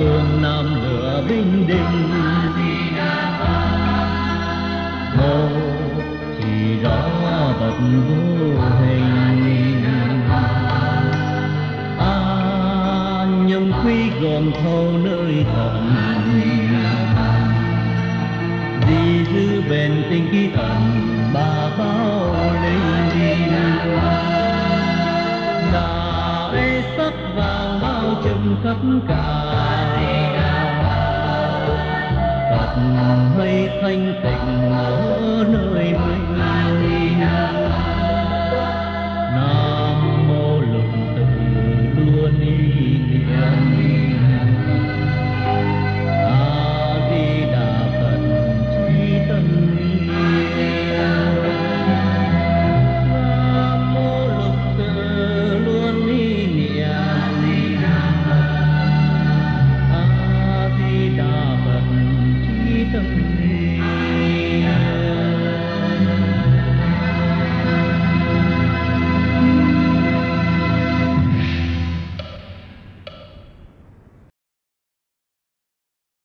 phương Nam lửa Bình Định. Một chỉ rõ vật vô hình, nhưng quý gồm thâu nơi thần, vì giữ bền tình ký thần bà bao linh. Đại sắc vàng bao trùm khắp cả, Phật hay thanh tịnh ở nơi mình.